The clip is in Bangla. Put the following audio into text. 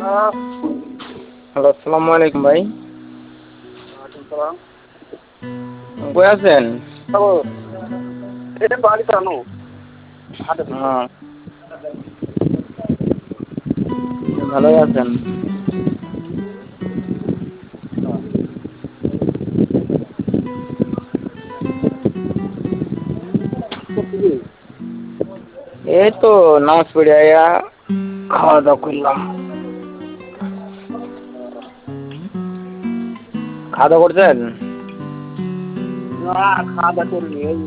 হ্যালো, আসসালামু আলাইকুম ভাই। ওয়ালাইকুম সালাম। কই আছেন? এই বাড়িতে আনো হাটে থেকে। হ্যাঁ, ভালোই আছেন? এই তো নামাজ পড়ে আয়া খাওয়া দাওয়া করলাম। খাওয়া দাওয়া করছেন? না, খাওয়া দাওয়া করিনি।